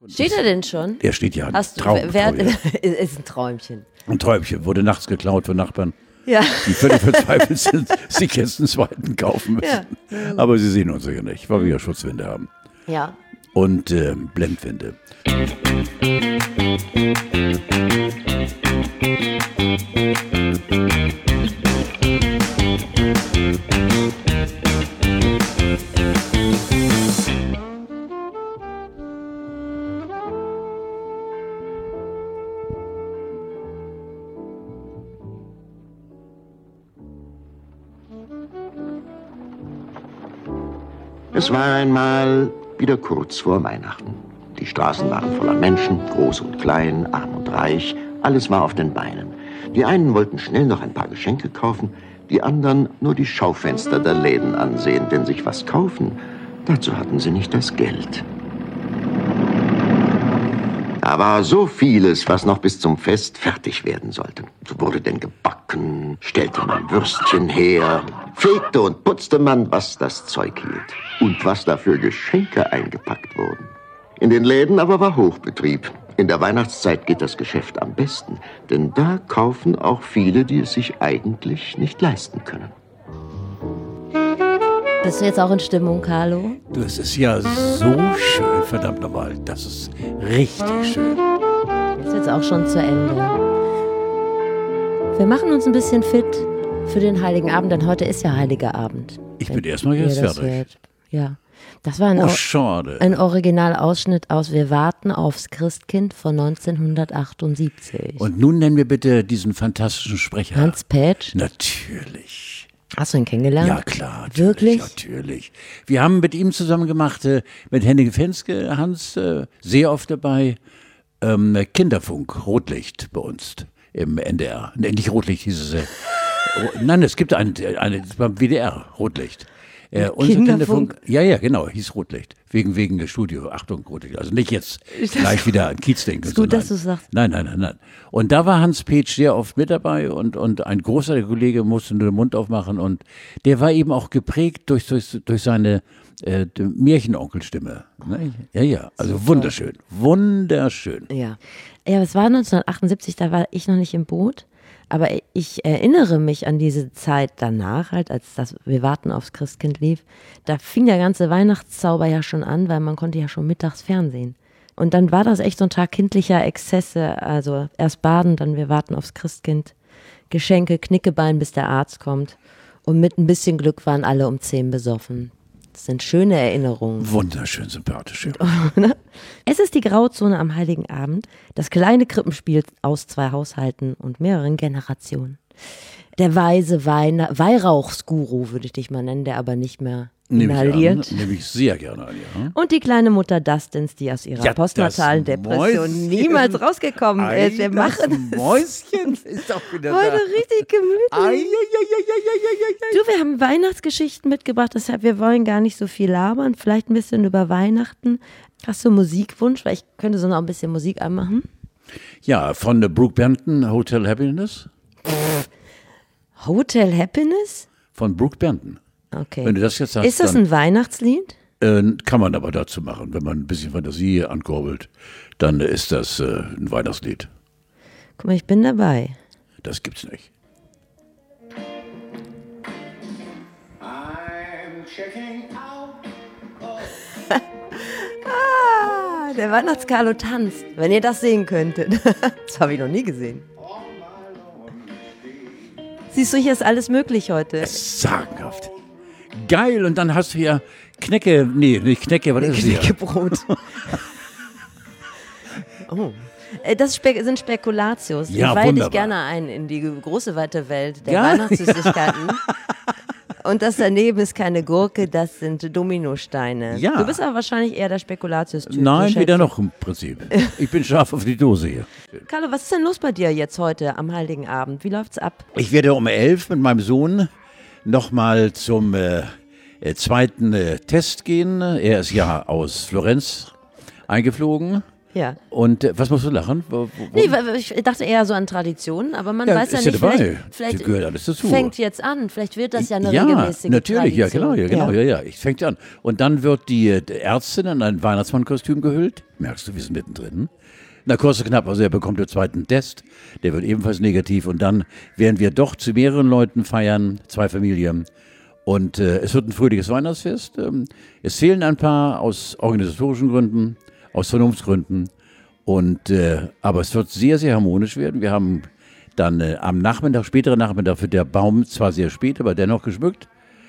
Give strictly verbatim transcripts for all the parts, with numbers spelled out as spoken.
Steht er denn schon? Der steht ja. Hast Traum, du, wer, Traum, ja. Ist ein Träumchen. Ein Träumchen, wurde nachts geklaut von Nachbarn, Ja. die völlig verzweifelt sind, sich jetzt einen zweiten kaufen müssen. Ja. Aber sie sehen uns ja nicht, weil wir ja Schutzwände haben. Ja. Und äh, Blendwände. Es war einmal wieder kurz vor Weihnachten. Die Straßen waren voller Menschen, groß und klein, arm und reich. Alles war auf den Beinen. Die einen wollten schnell noch ein paar Geschenke kaufen, die anderen nur die Schaufenster der Läden ansehen, denn sich was kaufen, dazu hatten sie nicht das Geld. Da war so vieles, was noch bis zum Fest fertig werden sollte. So wurde denn gebacken, stellte man Würstchen her, fegte und putzte man, was das Zeug hielt. Und was da für Geschenke eingepackt wurden. In den Läden aber war Hochbetrieb. In der Weihnachtszeit geht das Geschäft am besten, denn da kaufen auch viele, die es sich eigentlich nicht leisten können. Bist du jetzt auch in Stimmung, Carlo? Du, es ist ja so schön, verdammt nochmal. Das ist richtig schön. Ist jetzt auch schon zu Ende. Wir machen uns ein bisschen fit für den Heiligen Abend, denn heute ist ja Heiliger Abend. Ich bin erstmal jetzt fertig. Hört. Ja, das war ein, oh, schade. ein Originalausschnitt aus Wir warten aufs Christkind von neunzehnhundertachtundsiebzig. Und nun nennen wir bitte diesen fantastischen Sprecher. Hans Petsch? Natürlich. Hast du ihn kennengelernt? Ja, klar. Natürlich, Wirklich? Natürlich. Wir haben mit ihm zusammen gemacht, äh, mit Henning Fenske, Hans, äh, sehr oft dabei, ähm, Kinderfunk, Rotlicht bei uns im N D R. Nee, nicht Rotlicht, hieß es. Äh, Nein, es gibt eine, eine beim W D R, Rotlicht. Äh, unser Kinderfunk? Kinderfunk, ja, ja, genau, hieß Rotlicht. Wegen, wegen des Studio, Achtung, Rotlicht. Also nicht jetzt gleich wieder an Kiez denken. Ist gut, dass du sagst. Nein, nein, nein, nein. Und da war Hans Petsch sehr oft mit dabei und, und ein großer Kollege musste nur den Mund aufmachen und der war eben auch geprägt durch, durch, durch seine äh, Märchenonkelstimme. Ne? Ja, ja, also wunderschön, wunderschön. Ja. Ja, es war neunzehnhundertachtundsiebzig, da war ich noch nicht im Boot. Aber ich erinnere mich an diese Zeit danach, halt, als das Wir warten aufs Christkind lief. Da fing der ganze Weihnachtszauber ja schon an, weil man konnte ja schon mittags Fernsehen. Und dann war das echt so ein Tag kindlicher Exzesse. Also erst baden, dann Wir warten aufs Christkind. Geschenke, Knickebein, bis der Arzt kommt. Und mit ein bisschen Glück waren alle um zehn besoffen. Das sind schöne Erinnerungen. Wunderschön sympathisch. Es ist die Grauzone am Heiligen Abend, das kleine Krippenspiel aus zwei Haushalten und mehreren Generationen. Der weise Weine- Weihrauchsguru würde ich dich mal nennen, der aber nicht mehr inhaliert. Nehme ich sehr gerne an, ja. Und die kleine Mutter Dustins, die aus ihrer Ja, postnatalen das Depression Mäuschen. niemals rausgekommen Ei, ist. Wir das machen Mäuschen ist doch wieder heute da. richtig gemütlich. Ei, ei, ei, ei, ei, ei, ei. Du, wir haben Weihnachtsgeschichten mitgebracht, deshalb wir wollen gar nicht so viel labern, vielleicht ein bisschen über Weihnachten. Hast du einen Musikwunsch? Weil ich könnte so noch ein bisschen Musik anmachen. Ja, von der Brooke Benton, Hotel Happiness. Hotel Happiness? Von Brooke Benton. Okay. Wenn du das jetzt hast, Ist das dann, ein Weihnachtslied? äh, kann man aber dazu machen. Wenn man ein bisschen Fantasie ankurbelt, dann ist das äh, ein Weihnachtslied. Guck mal, ich bin dabei. Das gibt's nicht. I'm checking out. Ah, der Weihnachtskarlo tanzt. Wenn ihr das sehen könntet. Das habe ich noch nie gesehen. Siehst du, hier ist alles möglich heute. Sagenhaft. Geil, und dann hast du ja Knecke, nee, nicht Knecke, was ist das hier? Knäckebrot. Oh. Äh, Das spe- sind Spekulatius. Ja, ich weihe dich wunderbar. gerne ein in die große, weite Welt der Ja. Weihnachtssüßigkeiten. Und das daneben ist keine Gurke, das sind Dominosteine. Ja. Du bist aber wahrscheinlich eher der Spekulatius-Typ. Nein, so weder schätze noch im Prinzip. Ich bin scharf auf die Dose hier. ich. Carlo, was ist denn los bei dir jetzt heute am Heiligen Abend? Wie läuft's ab? Ich werde um elf mit meinem Sohn nochmal zum äh, äh, zweiten äh, Test gehen. Er ist ja aus Florenz eingeflogen Ja. Und äh, was musst du lachen? Wo, wo, Nee, weil ich dachte eher so an Traditionen, aber man Ja, weiß ja ist ja nicht, dabei. vielleicht, vielleicht Das gehört alles dazu. fängt jetzt an, vielleicht wird das ja eine ja, regelmäßige natürlich, ja, Tradition. genau, ja, genau, ja, ja. Ich fängt an. Und dann wird die äh, Ärztin in ein Weihnachtsmannkostüm gehüllt. Merkst du, wir sind mittendrin. Na, kurz und knapp, also er bekommt den zweiten Test, der wird ebenfalls negativ. Und dann werden wir doch zu mehreren Leuten feiern, zwei Familien. Und äh, es wird ein fröhliches Weihnachtsfest. Ähm, es fehlen ein paar aus organisatorischen Gründen, aus Vernunftsgründen. Und, äh, aber es wird sehr, sehr harmonisch werden. Wir haben dann äh, am Nachmittag, späteren Nachmittag, wird der Baum zwar sehr spät, aber dennoch geschmückt.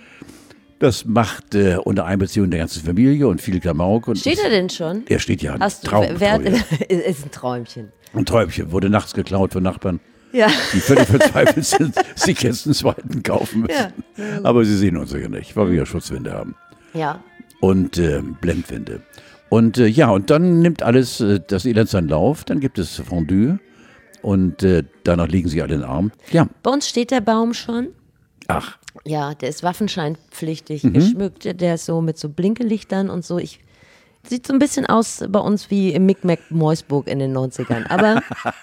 Das macht äh, unter Einbeziehung der ganzen Familie und viel Klamauk. Und Steht er denn schon? er steht ja. Hast du, Traum, wer, Traum, ja. ist ein Träumchen. Ein Träumchen, wurde nachts geklaut von Nachbarn, Ja. die völlig verzweifelt sind, sich jetzt einen zweiten kaufen müssen. Ja. Aber sie sehen uns ja nicht, weil wir ja Schutzwände haben. Ja. Und äh, Blendwände. Und äh, ja, und dann nimmt alles äh, das Elend seinen Lauf. Dann gibt es Fondue und äh, danach liegen sie alle in den Arm. Ja, Bei uns steht der Baum schon. ach, Ja, der ist waffenscheinpflichtig Mhm. geschmückt. Der ist so mit so Blinkelichtern und so. Ich, sieht so ein bisschen aus bei uns wie im Micmac Meusburg in den neunzigern. Aber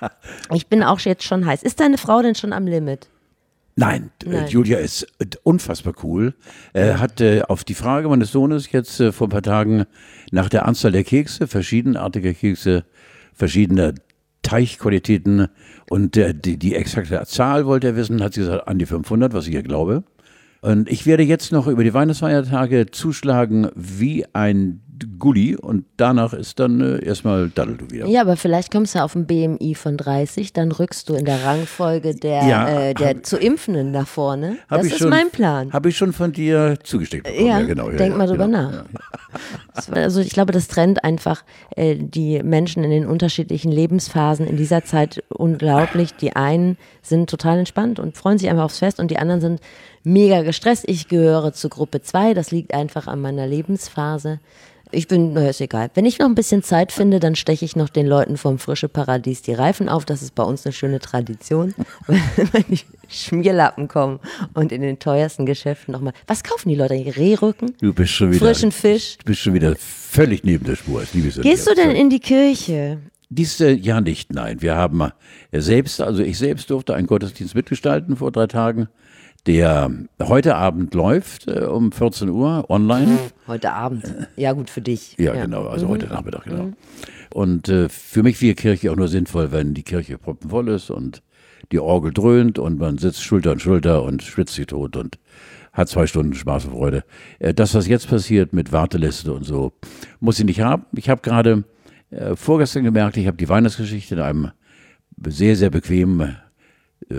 ich bin auch jetzt schon heiß. Ist deine Frau denn schon am Limit? nein, Nein. Äh, Julia ist äh, unfassbar cool. Er hat äh, auf die Frage meines Sohnes jetzt äh, vor ein paar Tagen nach der Anzahl der Kekse, verschiedenartiger Kekse, verschiedener Teichqualitäten und äh, die, die exakte Zahl wollte er wissen, hat sie gesagt, an die fünfhundert, was ich ja glaube. Und ich werde jetzt noch über die Weihnachtsfeiertage zuschlagen wie ein Gulli und danach ist dann äh, erstmal Daddeldu wieder. Ja, aber vielleicht kommst du auf ein B M I von dreißig, dann rückst du in der Rangfolge der, Ja, äh, der hab- zu Impfenden nach vorne. Hab Das ich ist schon, mein Plan. Habe ich schon von dir zugesteckt bekommen. Ja, Ja, genau. Ja, denk ja, mal drüber genau. nach. Das war- Also ich glaube, das trennt einfach äh, die Menschen in den unterschiedlichen Lebensphasen in dieser Zeit unglaublich. Die einen sind total entspannt und freuen sich einfach aufs Fest und die anderen sind mega gestresst. Ich gehöre zu Gruppe zwei, das liegt einfach an meiner Lebensphase. Ich bin, naja, ist egal. Wenn ich noch ein bisschen Zeit finde, dann steche ich noch den Leuten vom Frische Paradies die Reifen auf. Das ist bei uns eine schöne Tradition. Wenn die Schmierlappen kommen und in den teuersten Geschäften nochmal. Was kaufen die Leute? Rehrücken? Du bist schon wieder, Frischen Fisch? Du bist schon wieder völlig neben der Spur. Ich liebe es Gehst du denn in die Kirche? Dies äh, Jahr nicht, nein. Wir haben äh, selbst, also ich selbst durfte einen Gottesdienst mitgestalten vor drei Tagen, der heute Abend läuft äh, um vierzehn Uhr online. Heute Abend. Ja, gut für dich. Ja, genau, also heute Nachmittag, genau. Und äh, für mich wäre Kirche auch nur sinnvoll, wenn die Kirche proppenvoll ist und die Orgel dröhnt und man sitzt Schulter an Schulter und schwitzt sich tot und hat zwei Stunden Spaß und Freude. Äh, das, was jetzt passiert mit Warteliste und so, muss ich nicht haben. Ich habe gerade äh, vorgestern gemerkt, ich habe die Weihnachtsgeschichte in einem sehr, sehr bequemen, äh,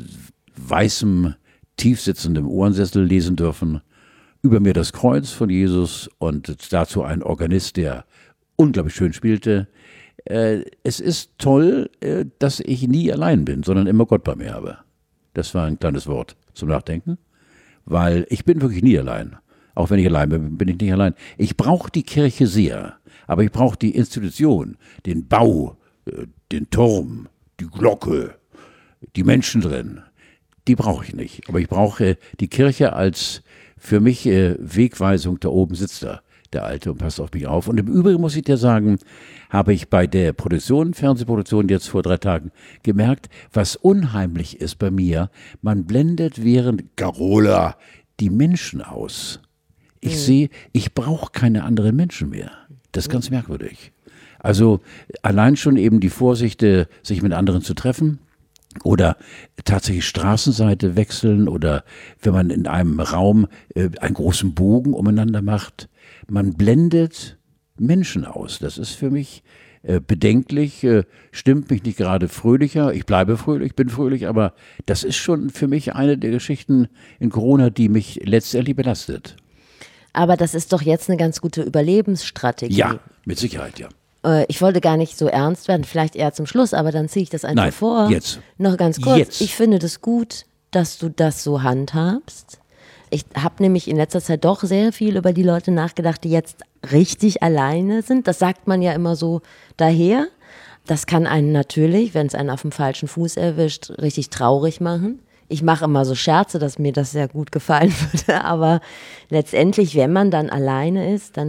weißem, tiefsitzendem Ohrensessel lesen dürfen. Über mir das Kreuz von Jesus und dazu ein Organist, der unglaublich schön spielte. Äh, es ist toll, äh, dass ich nie allein bin, sondern immer Gott bei mir habe. Das war ein kleines Wort zum Nachdenken, weil ich bin wirklich nie allein. Auch wenn ich allein bin, bin ich nicht allein. Ich brauche die Kirche sehr, aber ich brauche die Institution, den Bau, äh, den Turm, die Glocke, die Menschen drin. Die brauche ich nicht. Aber ich brauche äh, die Kirche als für mich äh, Wegweisung. Da oben sitzt er, der Alte, und passt auf mich auf. Und im Übrigen muss ich dir sagen, habe ich bei der Produktion, Fernsehproduktion jetzt vor drei Tagen gemerkt, was unheimlich ist bei mir. Man blendet während Carola die Menschen aus. Ich mhm. sehe, ich brauche keine anderen Menschen mehr. Das ist ganz merkwürdig. Also allein schon eben die Vorsicht, äh, sich mit anderen zu treffen. Oder tatsächlich Straßenseite wechseln oder wenn man in einem Raum äh, einen großen Bogen umeinander macht. Man blendet Menschen aus. Das ist für mich äh, bedenklich, äh, stimmt mich nicht gerade fröhlicher. Ich bleibe fröhlich, bin fröhlich, aber das ist schon für mich eine der Geschichten in Corona, die mich letztendlich belastet. Aber das ist doch jetzt eine ganz gute Überlebensstrategie. Ja, mit Sicherheit, ja. Ich wollte gar nicht so ernst werden, vielleicht eher zum Schluss, aber dann ziehe ich das einfach Nein, vor. jetzt. Noch ganz kurz. Jetzt. Ich finde das gut, dass du das so handhabst. Ich habe nämlich in letzter Zeit doch sehr viel über die Leute nachgedacht, die jetzt richtig alleine sind. Das sagt man ja immer so daher. Das kann einen natürlich, wenn es einen auf dem falschen Fuß erwischt, richtig traurig machen. Ich mache immer so Scherze, dass mir das sehr gut gefallen würde, aber letztendlich, wenn man dann alleine ist, dann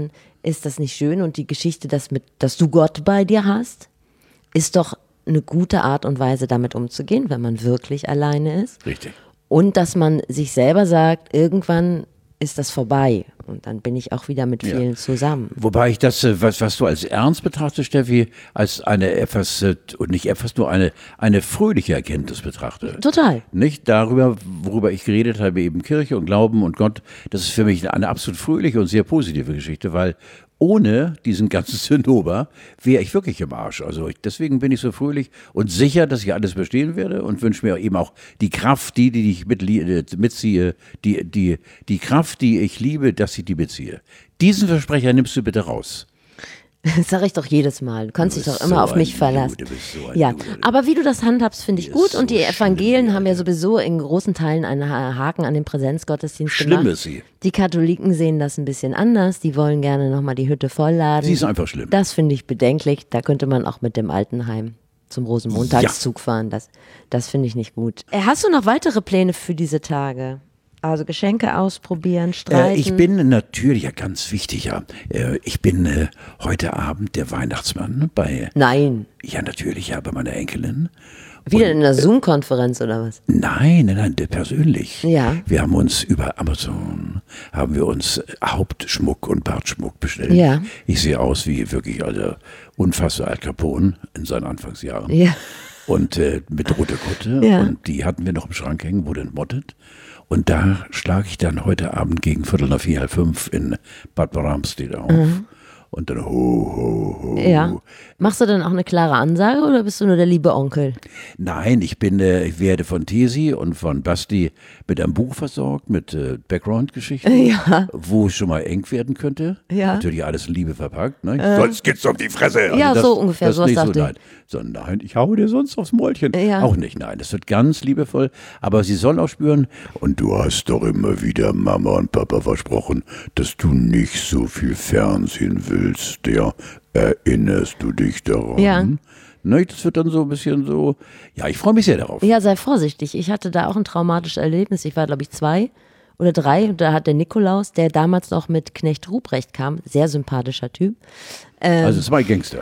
ist das nicht schön? Und die Geschichte, dass, mit, dass du Gott bei dir hast, ist doch eine gute Art und Weise, damit umzugehen, wenn man wirklich alleine ist. Richtig. Und dass man sich selber sagt, irgendwann ist das vorbei und dann bin ich auch wieder mit vielen ja. zusammen. Wobei ich das, was, was du als ernst betrachtest, Steffi, als eine etwas, und nicht etwas, nur eine, eine fröhliche Erkenntnis betrachte. Total. Nicht darüber, worüber ich geredet habe, eben Kirche und Glauben und Gott, das ist für mich eine absolut fröhliche und sehr positive Geschichte, weil ohne diesen ganzen Zinnober wäre ich wirklich im Arsch. Also ich, deswegen bin ich so fröhlich und sicher, dass ich alles bestehen werde und wünsche mir eben auch die Kraft, die, die ich mit, mitziehe, die, die, die Kraft, die ich liebe, dass ich die beziehe. Diesen Versprecher nimmst du bitte raus. Das sage ich doch jedes Mal. Du kannst dich doch immer so auf mich ein verlassen. Jude, bist so ein ja, Jude. aber wie du das handhabst, finde ich Die gut. ist Und so die Evangelien schlimm, haben ja Alter. sowieso in großen Teilen einen Haken an den Präsenzgottesdienst Schlimm gemacht. ist sie. Die Katholiken sehen das ein bisschen anders. Die wollen gerne nochmal die Hütte vollladen. Sie ist einfach schlimm. Das finde ich bedenklich. Da könnte man auch mit dem Altenheim zum Rosenmontagszug ja. fahren. Das, das finde ich nicht gut. Äh, Hast du noch weitere Pläne für diese Tage? Also Geschenke ausprobieren, streiten. Äh, ich bin natürlich, ja ganz wichtig, ja. Äh, ich bin äh, heute Abend der Weihnachtsmann bei. Nein. Ja, natürlich, ja, bei meiner Enkelin. Wieder Und, in einer Zoom-Konferenz oder was? Nein, nein, nein, persönlich. Ja. Wir haben uns über Amazon, haben wir uns Hauptschmuck und Bartschmuck bestellt. Ja. Ich sehe aus wie wirklich also unfassbar Al Capone in seinen Anfangsjahren. Ja. Und äh, mit roter Kutte. Ja. Und die hatten wir noch im Schrank hängen, wurde entmottet. Und da schlage ich dann heute Abend gegen Viertel nach vier, halb fünf in Bad Bramstedt auf. Mhm. Und dann ho, ho, ho. Ja. Machst du dann auch eine klare Ansage oder bist du nur der liebe Onkel? Nein, ich bin, äh, ich werde von Tesi und von Basti mit einem Buch versorgt, mit äh, Background-Geschichten, ja. wo es schon mal eng werden könnte. Ja. Natürlich alles in Liebe verpackt. Ne? Äh. Sonst geht's auf die Fresse. Also ja, das, so ungefähr. Das so nicht was so, dachte nein. So, nein, ich hau dir sonst aufs Mäulchen. Ja. Auch nicht, nein. Das wird ganz liebevoll. Aber sie soll auch spüren, und du hast doch immer wieder Mama und Papa versprochen, dass du nicht so viel Fernsehen willst. Ja, erinnerst du dich daran? Ja. Ne, das wird dann so ein bisschen so, ja, ich freue mich sehr darauf. Ja, sei vorsichtig. Ich hatte da auch ein traumatisches Erlebnis. Ich war, glaube ich, zwei oder drei. Und da hat der Nikolaus, der damals noch mit Knecht Ruprecht kam, sehr sympathischer Typ. Ähm, Also zwei Gangster.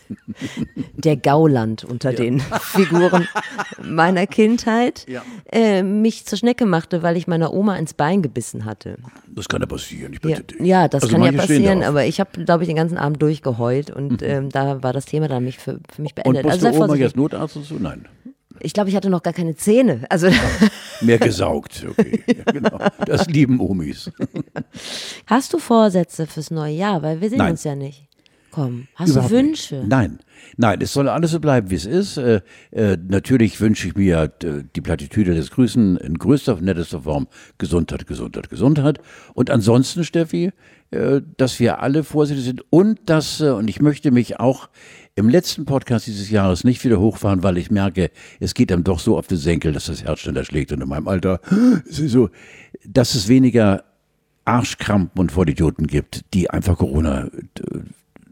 Der Gauland unter ja. den Figuren meiner Kindheit, ja. äh, mich zur Schnecke machte, weil ich meiner Oma ins Bein gebissen hatte. Das kann ja passieren, ich bitte ja. dich. Ja, das also kann ja passieren, aber ich habe, glaube ich, den ganzen Abend durchgeheult und mhm. ähm, da war das Thema dann mich für, für mich beendet. Und musst also du Oma jetzt Notarzt und so? Nein. Ich glaube, ich hatte noch gar keine Zähne. Also mehr gesaugt, okay. Ja, genau. Das lieben Omis. Hast du Vorsätze fürs neue Jahr? Weil wir sehen Nein. uns ja nicht. Komm, hast Überhaupt du Wünsche? Nicht. Nein, nein, es soll alles so bleiben, wie es ist. Äh, äh, natürlich wünsche ich mir äh, die Plattitüde des Grüßen in größter, nettester Form Gesundheit, Gesundheit, Gesundheit. Und ansonsten, Steffi, äh, dass wir alle vorsichtig sind und dass, äh, und ich möchte mich auch im letzten Podcast dieses Jahres nicht wieder hochfahren, weil ich merke, es geht einem doch so auf den Senkel, dass das Herz schneller schlägt. Und in meinem Alter ist es so, dass es weniger Arschkrampen und Vollidioten gibt, die einfach Corona äh,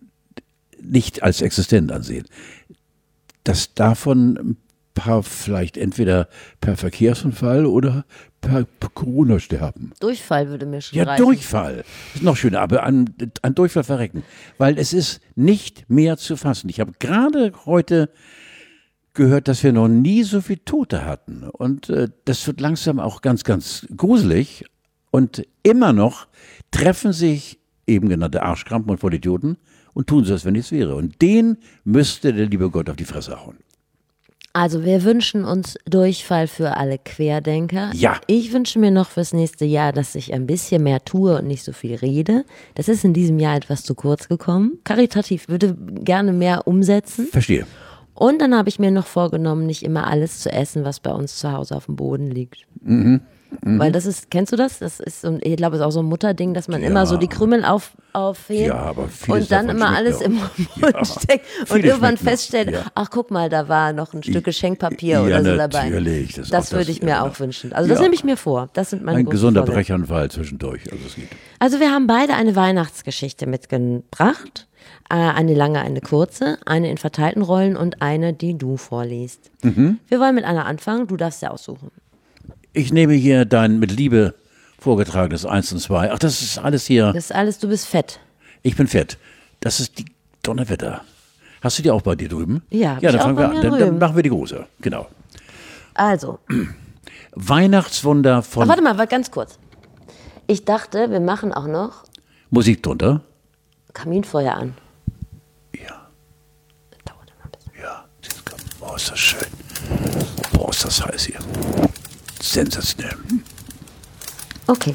nicht als existent ansehen. Dass davon ein paar vielleicht entweder per Verkehrsunfall oder per Corona sterben. Durchfall würde mir schon Ja, reichen. Durchfall. Ist noch schöner, aber an, an Durchfall verrecken. Weil es ist nicht mehr zu fassen. Ich habe gerade heute gehört, dass wir noch nie so viele Tote hatten. Und äh, das wird langsam auch ganz, ganz gruselig. Und immer noch treffen sich eben genannte Arschkrampen und Vollidioten und tun sie, als wenn nichts wäre. Und den müsste der liebe Gott auf die Fresse hauen. Also wir wünschen uns Durchfall für alle Querdenker. Ja. Ich wünsche mir noch fürs nächste Jahr, dass ich ein bisschen mehr tue und nicht so viel rede. Das ist in diesem Jahr etwas zu kurz gekommen. Karitativ würde gerne mehr umsetzen. Verstehe. Und dann habe ich mir noch vorgenommen, nicht immer alles zu essen, was bei uns zu Hause auf dem Boden liegt. Mhm. Mhm. Weil das ist, kennst du das? Das ist so, ich glaube, es ist auch so ein Mutterding, dass man ja. immer so die Krümel auf, aufhebt ja, aber vieles und dann davon immer alles auch. im Mund Ja. steckt und Vieles irgendwann schmeckt noch. feststellt, Ja. ach guck mal, da war noch ein Stück Geschenkpapier Ja, oder so dabei. natürlich. Das, Das auch würde das, ich mir ja, auch wünschen. Also das ja. nehme ich mir vor. Das sind meine Ein großen gesunder Vorsätze. Brechanfall zwischendurch. Also, es geht. Also wir haben beide eine Weihnachtsgeschichte mitgebracht. Äh, eine lange, eine kurze, eine in verteilten Rollen und eine, die du vorliest. Mhm. Wir wollen mit einer anfangen. Du darfst ja aussuchen. Ich nehme hier dein mit Liebe vorgetragenes eins und zwei. Ach, das ist alles hier. Das ist alles, du bist fett. Ich bin fett. Das ist die Donnerwetter. Hast du die auch bei dir drüben? Ja, hab ja, ich dann auch fangen bei wir mir an. Dann, dann drüben. machen wir die große. Genau. Also, Weihnachtswunder von ach, warte mal, warte, ganz kurz. Ich dachte, wir machen auch noch Musik drunter. Kaminfeuer an. Ja, Das dauert immer ein bisschen. ja. Oh, ist das schön. Boah, ist das heiß hier. Sensationell. Okay.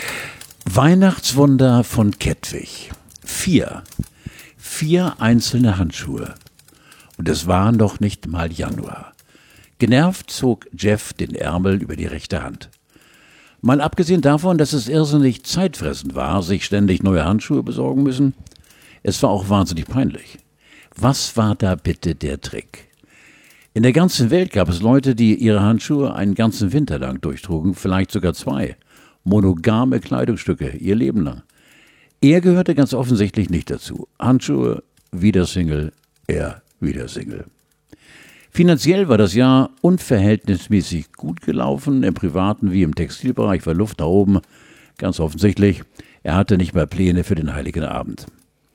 Weihnachtswunder von Kettwig. Vier. Vier einzelne Handschuhe. Und es war noch nicht mal Januar. Genervt zog Jeff den Ärmel über die rechte Hand. Mal abgesehen davon, dass es irrsinnig zeitfressend war, sich ständig neue Handschuhe besorgen müssen, es war auch wahnsinnig peinlich. Was war da bitte der Trick? In der ganzen Welt gab es Leute, die ihre Handschuhe einen ganzen Winter lang durchtrugen, vielleicht sogar zwei. Monogame Kleidungsstücke, ihr Leben lang. Er gehörte ganz offensichtlich nicht dazu. Handschuhe, wieder Single, er wieder Single. Finanziell war das Jahr unverhältnismäßig gut gelaufen. Im privaten wie im Textilbereich war Luft nach oben. Ganz offensichtlich, er hatte nicht mehr Pläne für den heiligen Abend.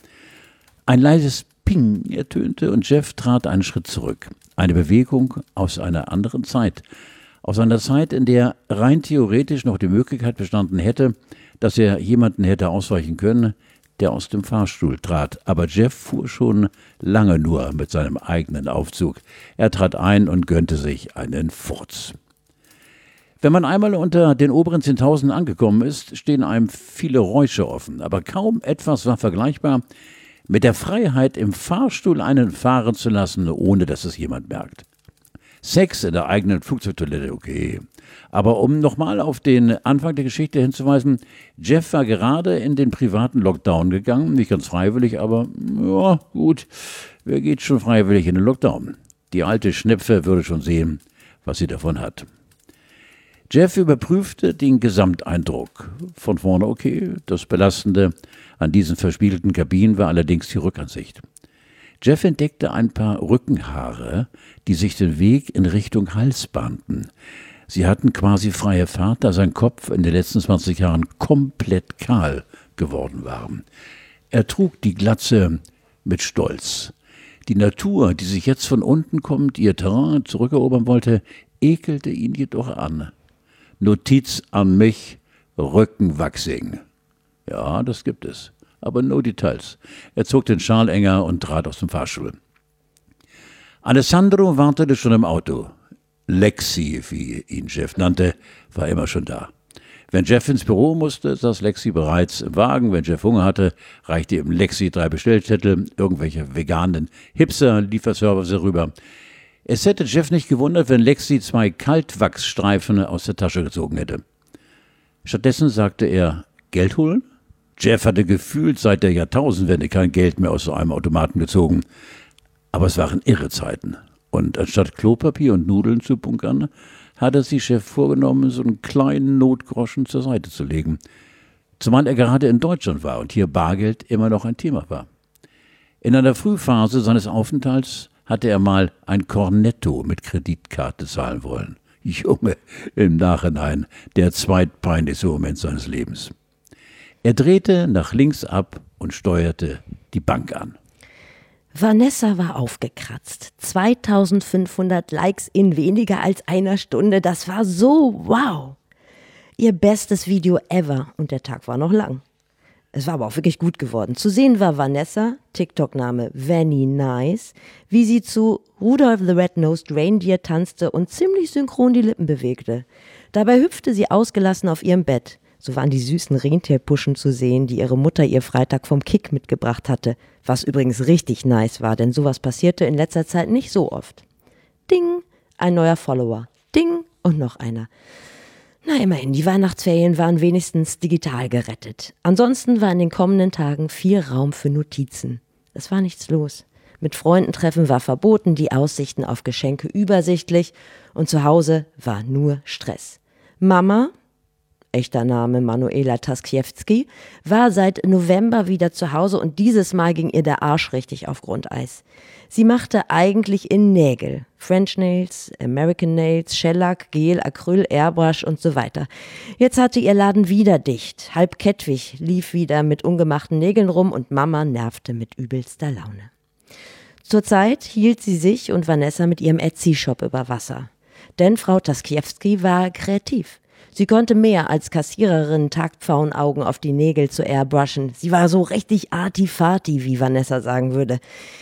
Ein leises Ping ertönte und Jeff trat einen Schritt zurück. Eine Bewegung aus einer anderen Zeit. Aus einer Zeit, in der rein theoretisch noch die Möglichkeit bestanden hätte, dass er jemanden hätte ausweichen können, der aus dem Fahrstuhl trat. Aber Jeff fuhr schon lange nur mit seinem eigenen Aufzug. Er trat ein und gönnte sich einen Furz. Wenn man einmal unter den oberen zehntausend angekommen ist, stehen einem viele Räusche offen. Aber kaum etwas war vergleichbar mit der Freiheit, im Fahrstuhl einen fahren zu lassen, ohne dass es jemand merkt. Sex in der eigenen Flugzeugtoilette, okay. Aber um nochmal auf den Anfang der Geschichte hinzuweisen, Jeff war gerade in den privaten Lockdown gegangen, nicht ganz freiwillig, aber ja, gut, wer geht schon freiwillig in den Lockdown? Die alte Schnepfe würde schon sehen, was sie davon hat. Jeff überprüfte den Gesamteindruck. Von vorne okay, das Belastende an diesen verspielten Kabinen war allerdings die Rückansicht. Jeff entdeckte ein paar Rückenhaare, die sich den Weg in Richtung Hals bahnten. Sie hatten quasi freie Fahrt, da sein Kopf in den letzten zwanzig Jahren komplett kahl geworden war. Er trug die Glatze mit Stolz. Die Natur, die sich jetzt von unten kommend ihr Terrain zurückerobern wollte, ekelte ihn jedoch an. Notiz an mich, Rückenwachsing. Ja, das gibt es. Aber no Details. Er zog den Schal enger und trat aus dem Fahrstuhl. Alessandro wartete schon im Auto. Lexi, wie ihn Jeff nannte, war immer schon da. Wenn Jeff ins Büro musste, saß Lexi bereits im Wagen. Wenn Jeff Hunger hatte, reichte ihm Lexi drei Bestellzettel, irgendwelche veganen Hipster-Lieferservice rüber. Es hätte Jeff nicht gewundert, wenn Lexi zwei Kaltwachsstreifen aus der Tasche gezogen hätte. Stattdessen sagte er, Geld holen? Jeff hatte gefühlt seit der Jahrtausendwende kein Geld mehr aus so einem Automaten gezogen. Aber es waren irre Zeiten. Und anstatt Klopapier und Nudeln zu bunkern, hatte sich Chef vorgenommen, so einen kleinen Notgroschen zur Seite zu legen. Zumal er gerade in Deutschland war und hier Bargeld immer noch ein Thema war. In einer Frühphase seines Aufenthalts hatte er mal ein Cornetto mit Kreditkarte zahlen wollen. Junge, im Nachhinein der zweitpeinlichste Moment seines Lebens. Er drehte nach links ab und steuerte die Bank an. Vanessa war aufgekratzt. zweitausendfünfhundert Likes in weniger als einer Stunde. Das war so wow. Ihr bestes Video ever. Und der Tag war noch lang. Es war aber auch wirklich gut geworden. Zu sehen war Vanessa, TikTok-Name Vanny Nice, wie sie zu Rudolph the Red-Nosed Reindeer tanzte und ziemlich synchron die Lippen bewegte. Dabei hüpfte sie ausgelassen auf ihrem Bett. So waren die süßen Rentierpuschen zu sehen, die ihre Mutter ihr Freitag vom Kick mitgebracht hatte. Was übrigens richtig nice war, denn sowas passierte in letzter Zeit nicht so oft. Ding, ein neuer Follower. Ding und noch einer. Na immerhin, die Weihnachtsferien waren wenigstens digital gerettet. Ansonsten war in den kommenden Tagen viel Raum für Notizen. Es war nichts los. Mit Freunden treffen war verboten, die Aussichten auf Geschenke übersichtlich und zu Hause war nur Stress. Mama, echter Name Manuela Taskiewski, war seit November wieder zu Hause und dieses Mal ging ihr der Arsch richtig auf Grundeis. Sie machte eigentlich in Nägel, French Nails, American Nails, Shellac, Gel, Acryl, Airbrush und so weiter. Jetzt hatte ihr Laden wieder dicht, halb Kettwig lief wieder mit ungemachten Nägeln rum und Mama nervte mit übelster Laune. Zurzeit hielt sie sich und Vanessa mit ihrem Etsy-Shop über Wasser. Denn Frau Taskiewski war kreativ. Sie konnte mehr als Kassiererin Tagpfauenaugen auf die Nägel zu airbrushen. Sie war so richtig arty-farty, wie Vanessa sagen würde.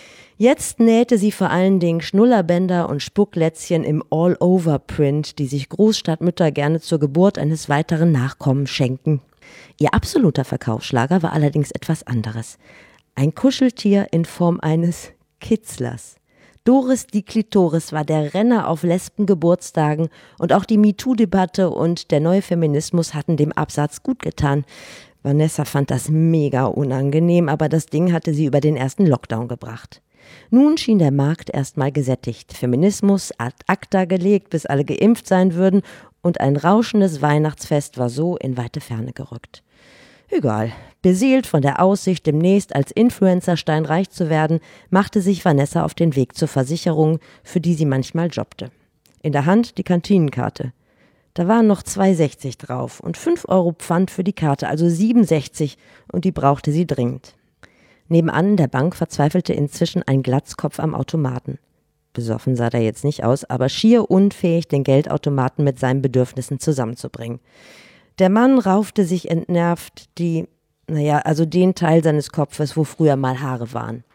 Jetzt nähte sie vor allen Dingen Schnullerbänder und Spucklätzchen im All-Over-Print, die sich Großstadtmütter gerne zur Geburt eines weiteren Nachkommen schenken. Ihr absoluter Verkaufsschlager war allerdings etwas anderes. Ein Kuscheltier in Form eines Kitzlers. Doris die Klitoris war der Renner auf Lesbengeburtstagen und auch die MeToo-Debatte und der neue Feminismus hatten dem Absatz gut getan. Vanessa fand das mega unangenehm, aber das Ding hatte sie über den ersten Lockdown gebracht. Nun schien der Markt erstmal gesättigt, Feminismus ad acta gelegt, bis alle geimpft sein würden und ein rauschendes Weihnachtsfest war so in weite Ferne gerückt. Egal, beseelt von der Aussicht, demnächst als Influencer steinreich zu werden, machte sich Vanessa auf den Weg zur Versicherung, für die sie manchmal jobbte. In der Hand die Kantinenkarte. Da waren noch zwei sechzig drauf und fünf Euro Pfand für die Karte, also siebenundsechzig, und die brauchte sie dringend. Nebenan in der Bank verzweifelte inzwischen ein Glatzkopf am Automaten. Besoffen sah der jetzt nicht aus, aber schier unfähig, den Geldautomaten mit seinen Bedürfnissen zusammenzubringen. Der Mann raufte sich entnervt die, naja, also den Teil seines Kopfes, wo früher mal Haare waren.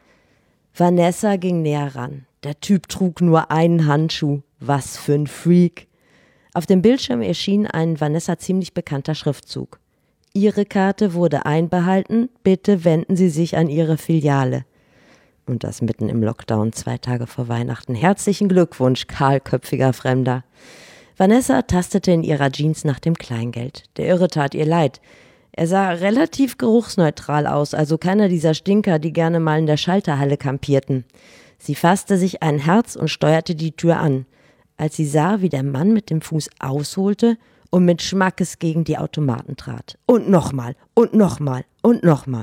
Vanessa ging näher ran. Der Typ trug nur einen Handschuh. Was für ein Freak. Auf dem Bildschirm erschien ein Vanessa ziemlich bekannter Schriftzug. Ihre Karte wurde einbehalten, bitte wenden Sie sich an Ihre Filiale. Und das mitten im Lockdown, zwei Tage vor Weihnachten. Herzlichen Glückwunsch, kahlköpfiger Fremder. Vanessa tastete in ihrer Jeans nach dem Kleingeld. Der Irre tat ihr leid. Er sah relativ geruchsneutral aus, also keiner dieser Stinker, die gerne mal in der Schalterhalle kampierten. Sie fasste sich ein Herz und steuerte die Tür an, als sie sah, wie der Mann mit dem Fuß ausholte und mit Schmackes gegen die Automaten trat. Und nochmal, und nochmal, und nochmal.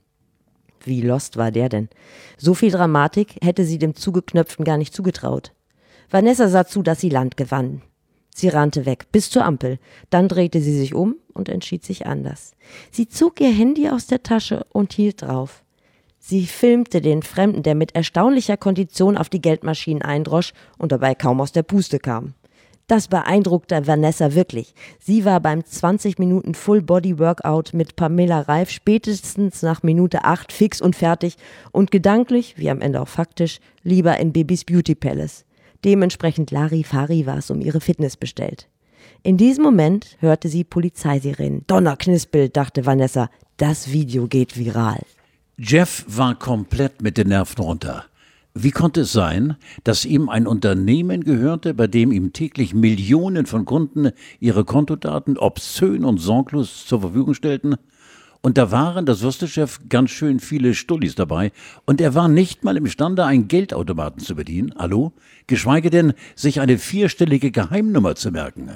Wie lost war der denn? So viel Dramatik hätte sie dem Zugeknöpften gar nicht zugetraut. Vanessa sah zu, dass sie Land gewann. Sie rannte weg, bis zur Ampel. Dann drehte sie sich um und entschied sich anders. Sie zog ihr Handy aus der Tasche und hielt drauf. Sie filmte den Fremden, der mit erstaunlicher Kondition auf die Geldmaschinen eindrosch und dabei kaum aus der Puste kam. Das beeindruckte Vanessa wirklich. Sie war beim zwanzig Minuten Full-Body-Workout mit Pamela Reif spätestens nach Minute acht fix und fertig und gedanklich, wie am Ende auch faktisch, lieber in Bibis Beauty Palace. Dementsprechend Larifari war es um ihre Fitness bestellt. In diesem Moment hörte sie Polizeisirenen. Donnerknispel, dachte Vanessa, das Video geht viral. Jeff war komplett mit den Nerven runter. Wie konnte es sein, dass ihm ein Unternehmen gehörte, bei dem ihm täglich Millionen von Kunden ihre Kontodaten obszön und sorglos zur Verfügung stellten? Und da waren, das wusste Jeff, ganz schön viele Stullis dabei. Und er war nicht mal imstande, einen Geldautomaten zu bedienen. Hallo? Geschweige denn, sich eine vierstellige Geheimnummer zu merken.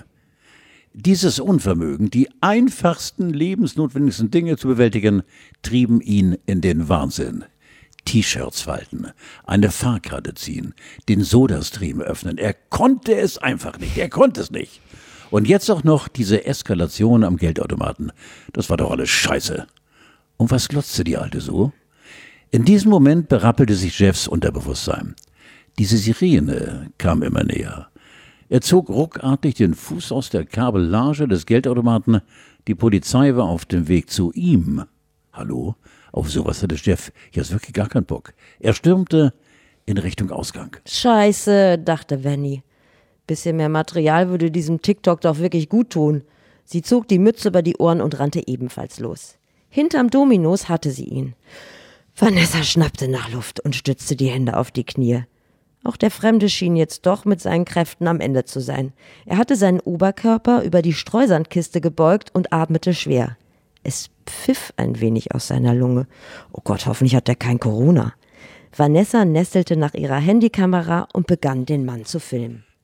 Dieses Unvermögen, die einfachsten, lebensnotwendigsten Dinge zu bewältigen, trieben ihn in den Wahnsinn. T-Shirts falten, eine Fahrkarte ziehen, den Sodastream öffnen. Er konnte es einfach nicht. Er konnte es nicht. Und jetzt auch noch diese Eskalation am Geldautomaten. Das war doch alles Scheiße. Und was glotzte die Alte so? In diesem Moment berappelte sich Jeffs Unterbewusstsein. Diese Sirene kam immer näher. Er zog ruckartig den Fuß aus der Kabellage des Geldautomaten. Die Polizei war auf dem Weg zu ihm. Hallo? Auf sowas hatte Jeff jetzt wirklich gar keinen Bock. Er stürmte in Richtung Ausgang. Scheiße, dachte Vanny. Bisschen mehr Material würde diesem TikTok doch wirklich gut tun. Sie zog die Mütze über die Ohren und rannte ebenfalls los. Hinterm Dominos hatte sie ihn. Vanessa schnappte nach Luft und stützte die Hände auf die Knie. Auch der Fremde schien jetzt doch mit seinen Kräften am Ende zu sein. Er hatte seinen Oberkörper über die Streusandkiste gebeugt und atmete schwer. Es pfiff ein wenig aus seiner Lunge. Oh Gott, hoffentlich hat er kein Corona. Vanessa nestelte nach ihrer Handykamera und begann, den Mann zu filmen.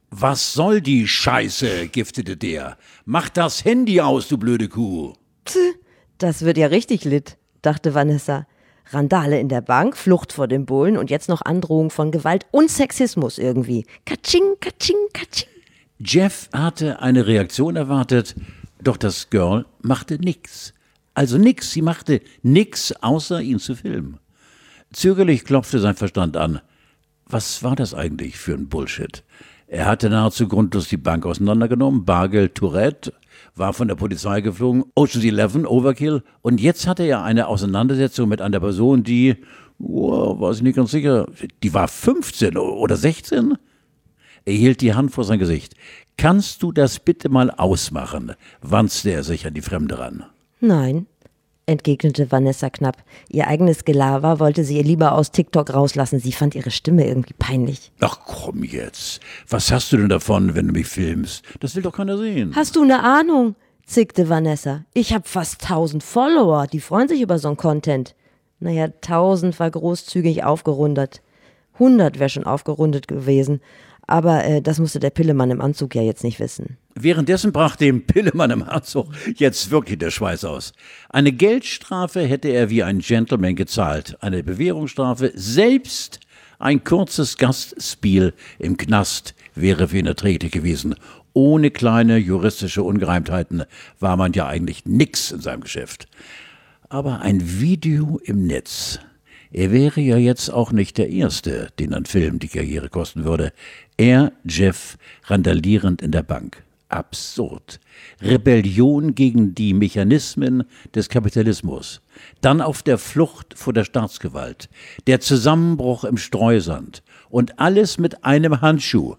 Was soll die Scheiße, giftete der. Mach das Handy aus, du blöde Kuh. Pff, das wird ja richtig lit, dachte Vanessa. Randale in der Bank, Flucht vor dem Bullen und jetzt noch Androhung von Gewalt und Sexismus irgendwie. Katsching, katsching, katsching. Jeff hatte eine Reaktion erwartet, doch das Girl machte nix. Also nix, sie machte nix, außer ihn zu filmen. Zögerlich klopfte sein Verstand an. Was war das eigentlich für ein Bullshit? Er hatte nahezu grundlos die Bank auseinandergenommen, Bargeld, Tourette, war von der Polizei geflogen, Ocean's Eleven, Overkill. Und jetzt hatte er eine Auseinandersetzung mit einer Person, die, oh, weiß ich nicht ganz sicher, die war fünfzehn oder sechzehn? Er hielt die Hand vor sein Gesicht. Kannst du das bitte mal ausmachen? Wanzte er sich an die Fremde ran. Nein, entgegnete Vanessa knapp. Ihr eigenes Gelaber wollte sie ihr lieber aus TikTok rauslassen. Sie fand ihre Stimme irgendwie peinlich. Ach komm jetzt. Was hast du denn davon, wenn du mich filmst? Das will doch keiner sehen. Hast du eine Ahnung? Zickte Vanessa. Ich habe fast tausend Follower. Die freuen sich über so einen Content. Naja, tausend war großzügig aufgerundet. Hundert wäre schon aufgerundet gewesen. Aber äh, das musste der Pillemann im Anzug ja jetzt nicht wissen. Währenddessen brach dem Pillemann im Anzug jetzt wirklich der Schweiß aus. Eine Geldstrafe hätte er wie ein Gentleman gezahlt. Eine Bewährungsstrafe, selbst ein kurzes Gastspiel im Knast wäre für ihn erträglich gewesen. Ohne kleine juristische Ungereimtheiten war man ja eigentlich nix in seinem Geschäft. Aber ein Video im Netz. Er wäre ja jetzt auch nicht der Erste, den ein Film die Karriere kosten würde. Er, Jeff, randalierend in der Bank. Absurd. Rebellion gegen die Mechanismen des Kapitalismus. Dann auf der Flucht vor der Staatsgewalt. Der Zusammenbruch im Streusand. Und alles mit einem Handschuh.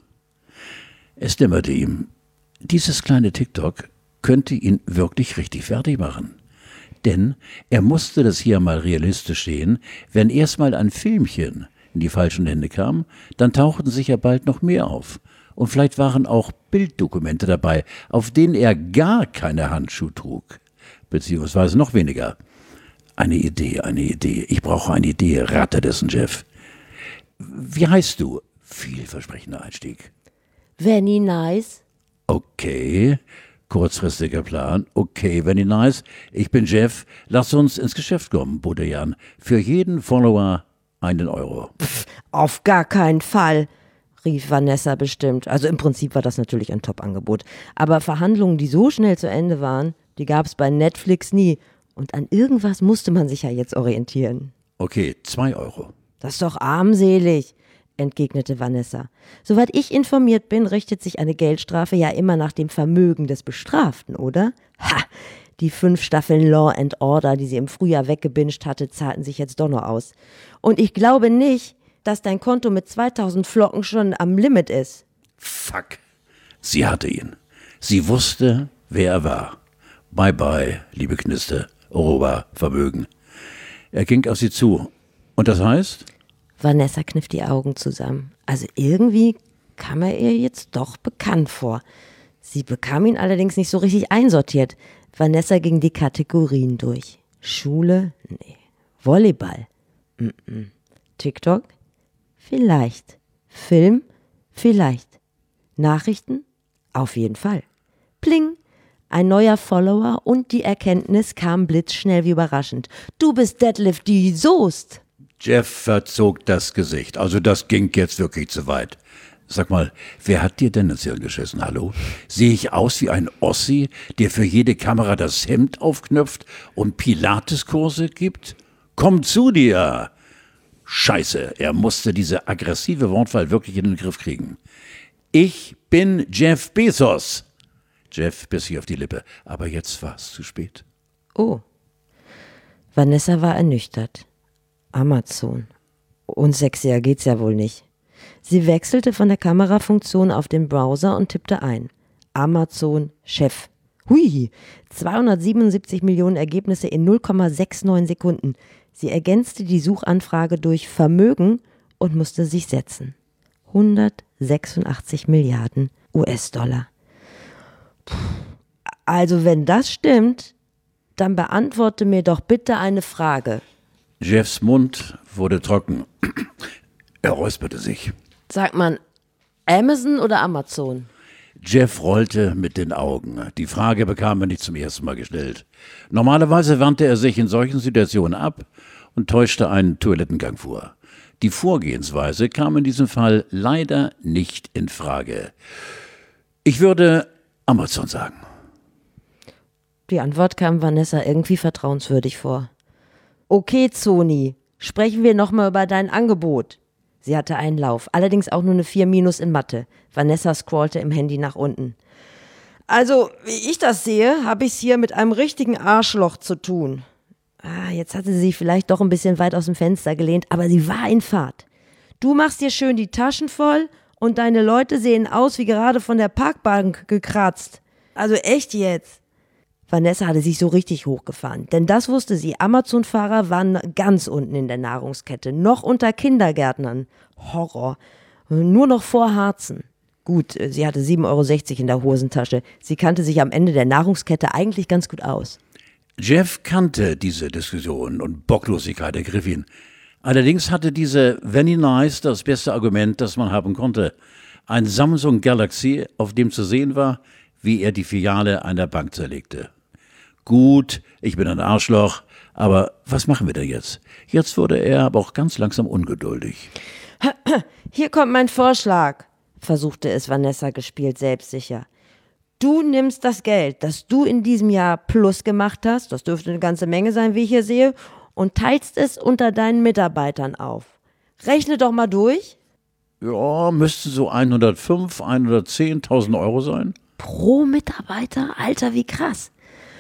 Es dämmerte ihm. Dieses kleine TikTok könnte ihn wirklich richtig fertig machen. Denn er musste das hier mal realistisch sehen, wenn erstmal ein Filmchen in die falschen Hände kam, dann tauchten sicher bald noch mehr auf. Und vielleicht waren auch Bilddokumente dabei, auf denen er gar keine Handschuhe trug. Beziehungsweise noch weniger. Eine Idee, eine Idee. Ich brauche eine Idee, rate dessen Jeff. Wie heißt du? Vielversprechender Einstieg. Very nice. Okay. Kurzfristiger Plan. Okay, very nice. Ich bin Jeff. Lass uns ins Geschäft kommen, bot er Jan. Für jeden Follower einen Euro. Pff, auf gar keinen Fall, rief Vanessa bestimmt. Also im Prinzip war das natürlich ein Top-Angebot. Aber Verhandlungen, die so schnell zu Ende waren, die gab es bei Netflix nie. Und an irgendwas musste man sich ja jetzt orientieren. Okay, zwei Euro. Das ist doch armselig, entgegnete Vanessa. Soweit ich informiert bin, richtet sich eine Geldstrafe ja immer nach dem Vermögen des Bestraften, oder? Ha! Die fünf Staffeln Law and Order, die sie im Frühjahr weggebinged hatte, zahlten sich jetzt doch noch aus. Und ich glaube nicht, dass dein Konto mit zweitausend Flocken schon am Limit ist. Fuck. Sie hatte ihn. Sie wusste, wer er war. Bye bye, liebe Kniste, Europa, Vermögen. Er ging auf sie zu. Und das heißt? Vanessa kniff die Augen zusammen. Also irgendwie kam er ihr jetzt doch bekannt vor. Sie bekam ihn allerdings nicht so richtig einsortiert. Vanessa ging die Kategorien durch. Schule? Nee. Volleyball? Mm-mm. TikTok? Vielleicht. Film? Vielleicht. Nachrichten? Auf jeden Fall. Pling! Ein neuer Follower und die Erkenntnis kam blitzschnell wie überraschend. Du bist Deadlift die Soest! Jeff verzog das Gesicht. Also das ging jetzt wirklich zu weit. Sag mal, wer hat dir denn ins Hirn geschissen, hallo? Sehe ich aus wie ein Ossi, der für jede Kamera das Hemd aufknöpft und Pilateskurse gibt? Komm zu dir! Scheiße, er musste diese aggressive Wortwahl wirklich in den Griff kriegen. Ich bin Jeff Bezos. Jeff biss sich auf die Lippe, aber jetzt war es zu spät. Oh. Vanessa war ernüchtert. Amazon. Und sexier geht's ja wohl nicht. Sie wechselte von der Kamerafunktion auf den Browser und tippte ein. Amazon Chef. Hui, zweihundertsiebenundsiebzig Millionen Ergebnisse in null Komma neunundsechzig Sekunden. Sie ergänzte die Suchanfrage durch Vermögen und musste sich setzen. hundertsechsundachtzig Milliarden U S-Dollar. Puh. Also wenn das stimmt, dann beantworte mir doch bitte eine Frage. Jeffs Mund wurde trocken. Er räusperte sich. Sagt man Amazon oder Amazon? Jeff rollte mit den Augen. Die Frage bekam er nicht zum ersten Mal gestellt. Normalerweise wandte er sich in solchen Situationen ab und täuschte einen Toilettengang vor. Die Vorgehensweise kam in diesem Fall leider nicht in Frage. Ich würde Amazon sagen. Die Antwort kam Vanessa irgendwie vertrauenswürdig vor. Okay, Zoni, sprechen wir nochmal über dein Angebot. Sie hatte einen Lauf, allerdings auch nur eine vier minus in Mathe. Vanessa scrollte im Handy nach unten. Also, wie ich das sehe, habe ich es hier mit einem richtigen Arschloch zu tun. Ah, jetzt hatte sie sich vielleicht doch ein bisschen weit aus dem Fenster gelehnt, aber sie war in Fahrt. Du machst dir schön die Taschen voll und deine Leute sehen aus wie gerade von der Parkbank gekratzt. Also echt jetzt. Vanessa hatte sich so richtig hochgefahren, denn das wusste sie, Amazon-Fahrer waren ganz unten in der Nahrungskette, noch unter Kindergärtnern. Horror. Nur noch vor Harzen. Gut, sie hatte sieben Euro sechzig in der Hosentasche. Sie kannte sich am Ende der Nahrungskette eigentlich ganz gut aus. Jeff kannte diese Diskussion und Bocklosigkeit ergriff ihn. Allerdings hatte diese Very Nice das beste Argument, das man haben konnte. Ein Samsung Galaxy, auf dem zu sehen war, wie er die Filiale einer Bank zerlegte. Gut, ich bin ein Arschloch, aber was machen wir denn jetzt? Jetzt wurde er aber auch ganz langsam ungeduldig. Hier kommt mein Vorschlag, versuchte es Vanessa gespielt selbstsicher. Du nimmst das Geld, das du in diesem Jahr plus gemacht hast, das dürfte eine ganze Menge sein, wie ich hier sehe, und teilst es unter deinen Mitarbeitern auf. Rechne doch mal durch. Ja, müssten so hundertfünf, hundertzehntausend Euro sein. Pro Mitarbeiter? Alter, wie krass.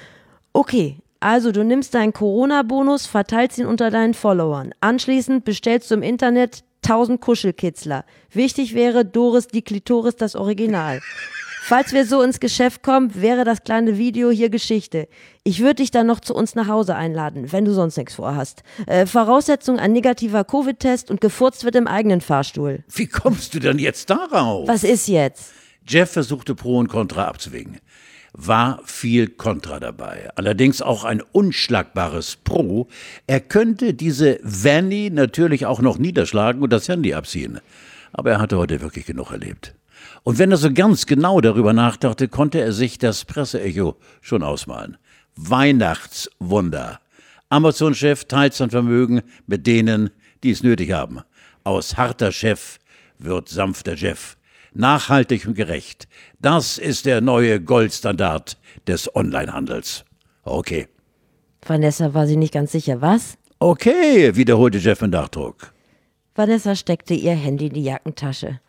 Okay, also du nimmst deinen Corona-Bonus, verteilst ihn unter deinen Followern. Anschließend bestellst du im Internet tausend Kuschelkitzler. Wichtig wäre Doris die Klitoris das Original. Falls wir so ins Geschäft kommen, wäre das kleine Video hier Geschichte. Ich würde dich dann noch zu uns nach Hause einladen, wenn du sonst nichts vorhast. Äh, Voraussetzung ein negativer Covid-Test und gefurzt wird im eigenen Fahrstuhl. Wie kommst du denn jetzt darauf? Was ist jetzt? Jeff versuchte Pro und Contra abzuwägen. War viel Kontra dabei, allerdings auch ein unschlagbares Pro. Er könnte diese Vanny natürlich auch noch niederschlagen und das Handy abziehen. Aber er hatte heute wirklich genug erlebt. Und wenn er so ganz genau darüber nachdachte, konnte er sich das Presseecho schon ausmalen. Weihnachtswunder. Amazon-Chef teilt sein Vermögen mit denen, die es nötig haben. Aus harter Chef wird sanfter Jeff. Nachhaltig und gerecht. Das ist der neue Goldstandard des Onlinehandels. Okay. Vanessa war sich nicht ganz sicher, was? Okay, wiederholte Jeff mit Nachdruck. Vanessa steckte ihr Handy in die Jackentasche.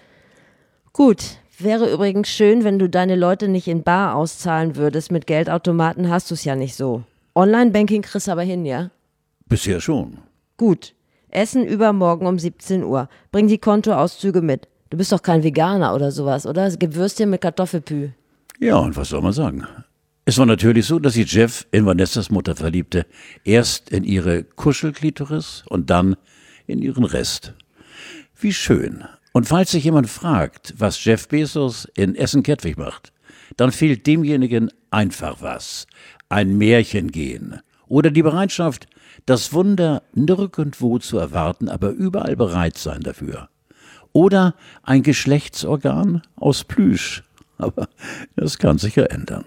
Gut, wäre übrigens schön, wenn du deine Leute nicht in bar auszahlen würdest. Mit Geldautomaten hast du es ja nicht so. Online-Banking kriegst du aber hin, ja? Bisher schon. Gut. Essen übermorgen um siebzehn Uhr. Bring die Kontoauszüge mit. Du bist doch kein Veganer oder sowas, oder? Es gibt Würstchen mit Kartoffelpü. Ja, und was soll man sagen? Es war natürlich so, dass sich Jeff in Vanessas Mutter verliebte. Erst in ihre Kuschelklitoris und dann in ihren Rest. Wie schön. Und falls sich jemand fragt, was Jeff Bezos in Essen-Kettwig macht, dann fehlt demjenigen einfach was. Ein Märchen gehen. Oder die Bereitschaft, das Wunder nirgendwo zu erwarten, aber überall bereit sein dafür. Oder ein Geschlechtsorgan aus Plüsch. Aber das kann sich ja ändern.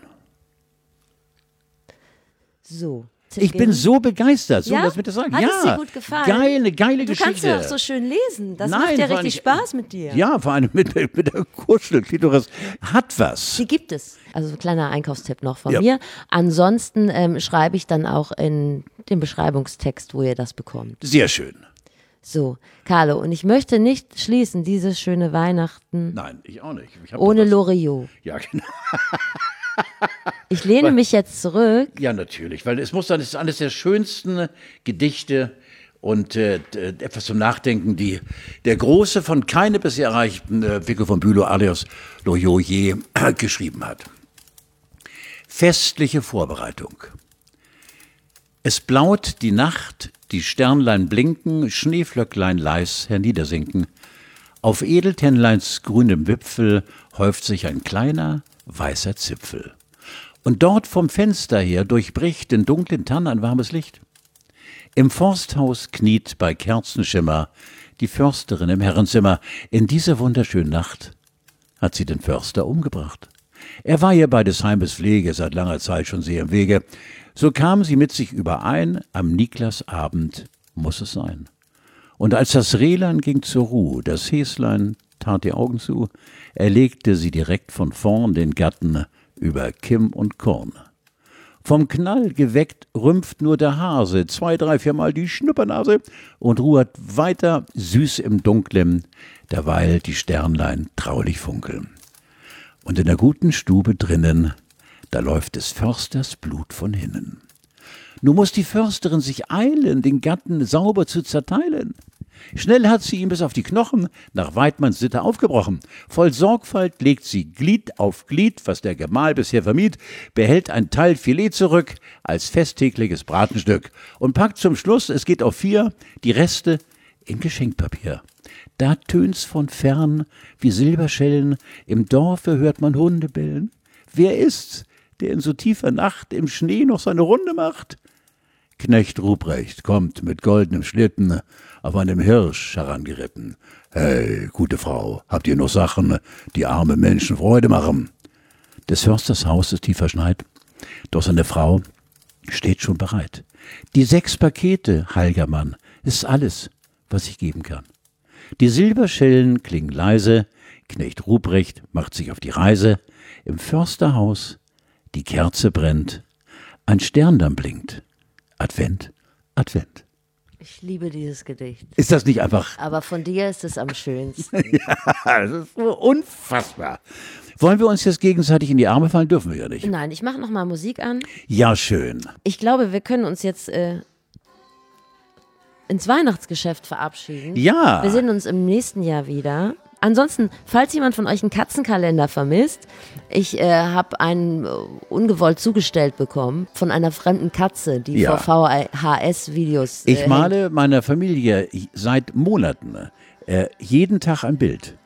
So. Ich bin so begeistert. So, ja? lass mir das sagen. Hat ja, es dir gut gefallen? Geile, geile du Geschichte. Du kannst ja auch so schön lesen. Das Nein, macht ja vor richtig allem- Spaß mit dir. Ja, vor allem mit, der- mit der Kuschelklitoris. Hat was. Die gibt es. Also so kleiner Einkaufstipp noch von Ja. mir. Ansonsten ähm, schreibe ich dann auch in den Beschreibungstext, wo ihr das bekommt. Sehr schön. So, Carlo, und ich möchte nicht schließen, dieses schöne Weihnachten Nein, ich auch nicht. Ich hab ohne doch was. Loriot. Ja, genau. Ich lehne mich jetzt zurück. Ja, natürlich, weil es muss dann, es ist eines der schönsten Gedichte und äh, d- etwas zum Nachdenken, die der große, von keine bisher erreichten äh, Vico von Bülow alias Loriot je äh, geschrieben hat. Festliche Vorbereitung. Es blaut die Nacht, die Sternlein blinken, Schneeflöcklein leis herniedersinken. Auf Edeltennleins grünem Wipfel häuft sich ein kleiner, weißer Zipfel. Und dort vom Fenster her durchbricht den dunklen Tann ein warmes Licht. Im Forsthaus kniet bei Kerzenschimmer Die Försterin im Herrenzimmer. In dieser wunderschönen Nacht hat sie den Förster umgebracht. Er war ihr bei des Heimes Pflege seit langer Zeit schon sehr im Wege. So kam sie mit sich überein, am Niklasabend muss es sein. Und als das Rehlein ging zur Ruhe, das Häslein tat die Augen zu, erlegte sie direkt von vorn den Gatten über Kimm und Korn. Vom Knall geweckt rümpft nur der Hase zwei, drei, viermal die Schnuppernase und ruht weiter süß im Dunklen, derweil die Sternlein traulich funkeln. Und in der guten Stube drinnen, da läuft des Försters Blut von hinnen. Nun muß die Försterin sich eilen, den Gatten sauber zu zerteilen. Schnell hat sie ihn bis auf die Knochen nach Weidmanns Sitte aufgebrochen. Voll Sorgfalt legt sie Glied auf Glied, was der Gemahl bisher vermied, behält ein Teil Filet zurück als festtägliches Bratenstück und packt zum Schluss, es geht auf vier, die Reste in Geschenkpapier. Da tönt's von fern wie Silberschellen, im Dorfe hört man Hunde bellen. Wer ist's, der in so tiefer Nacht im Schnee noch seine Runde macht? Knecht Ruprecht kommt mit goldenem Schlitten auf einem Hirsch herangeritten. Hey, gute Frau, habt ihr noch Sachen, die arme Menschen Freude machen? Des Försters Haus ist tief verschneit, doch seine Frau steht schon bereit. Die sechs Pakete, heiliger Mann, ist alles, was ich geben kann. Die Silberschellen klingen leise, Knecht Ruprecht macht sich auf die Reise. Im Försterhaus die Kerze brennt, ein Sterndamm blinkt. Advent, Advent. Ich liebe dieses Gedicht. Ist das nicht einfach? Aber von dir ist es am schönsten. Ja, das ist so unfassbar. Wollen wir uns jetzt gegenseitig in die Arme fallen? Dürfen wir ja nicht. Nein, ich mache nochmal Musik an. Ja, schön. Ich glaube, wir können uns jetzt äh, ins Weihnachtsgeschäft verabschieden. Ja. Wir sehen uns im nächsten Jahr wieder. Ansonsten, falls jemand von euch einen Katzenkalender vermisst, ich äh, habe einen äh, ungewollt zugestellt bekommen von einer fremden Katze, die Ja. vor V H S-Videos äh, Ich male meiner Familie seit Monaten äh, jeden Tag ein Bild.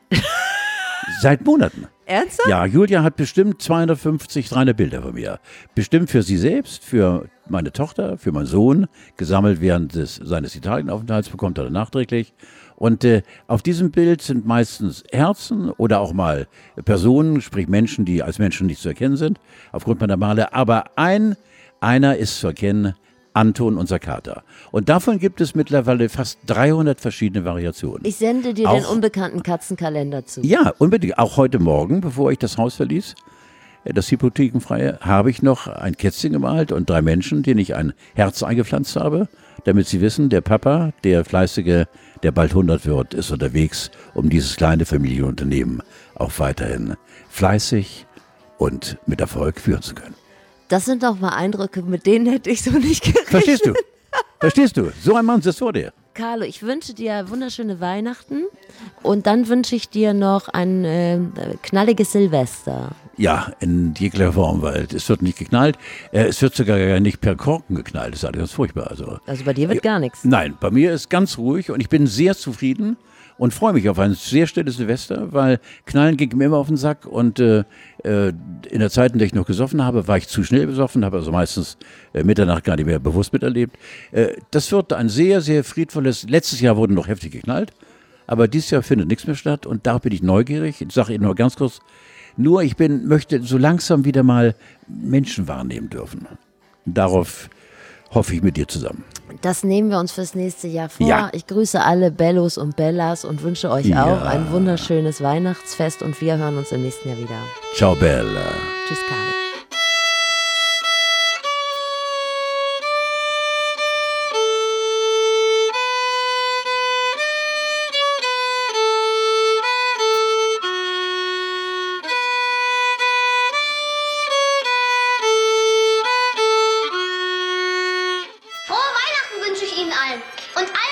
Seit Monaten. Ernsthaft? Ja, Julia hat bestimmt zweihundertfünfzig, dreihundert Bilder von mir. Bestimmt für sie selbst, für meine Tochter, für meinen Sohn, gesammelt während des, seines Italienaufenthalts, bekommt er dann nachträglich. Und äh, auf diesem Bild sind meistens Herzen oder auch mal Personen, sprich Menschen, die als Menschen nicht zu erkennen sind, aufgrund meiner Male. Aber ein, einer ist zu erkennen, Anton, unser Kater. Und davon gibt es mittlerweile fast dreihundert verschiedene Variationen. Ich sende dir Auch- den unbekannten Katzenkalender zu. Ja, unbedingt. Auch heute Morgen, bevor ich das Haus verließ, äh, das Hypothekenfreie, habe ich noch ein Kätzchen gemalt und drei Menschen, denen ich ein Herz eingepflanzt habe, damit sie wissen, der Papa, der Fleißige, der bald hundert wird, ist unterwegs, um dieses kleine Familienunternehmen auch weiterhin fleißig und mit Erfolg führen zu können. Das sind doch mal Eindrücke, mit denen hätte ich so nicht gerechnet. Verstehst du? Verstehst du? So ein Mann sitzt vor dir. Carlo, ich wünsche dir wunderschöne Weihnachten und dann wünsche ich dir noch ein äh, knalliges Silvester. Ja, in jeglicher Form, weil es wird nicht geknallt. Äh, Es wird sogar gar nicht per Korken geknallt. Das ist alles ganz furchtbar. Also, Also bei dir wird gar nichts. nein, bei mir ist ganz ruhig und ich bin sehr zufrieden und freue mich auf ein sehr stilles Silvester, weil Knallen ging mir immer auf den Sack und äh, äh, in der Zeit, in der ich noch gesoffen habe, war ich zu schnell besoffen, habe also meistens äh, Mitternacht gar nicht mehr bewusst miterlebt. Äh, das wird ein sehr, sehr friedvolles, letztes Jahr wurde noch heftig geknallt, aber dieses Jahr findet nichts mehr statt und da bin ich neugierig. Ich sage Ihnen nur ganz kurz, nur ich bin, möchte so langsam wieder mal Menschen wahrnehmen dürfen. Darauf hoffe ich mit dir zusammen. Das nehmen wir uns fürs nächste Jahr vor. Ja. Ich grüße alle Bellos und Bellas und wünsche euch Ja. auch ein wunderschönes Weihnachtsfest und wir hören uns im nächsten Jahr wieder. Ciao, Bella. Tschüss, Carlo. Frohe Weihnachten wünsche ich Ihnen allen. Und allen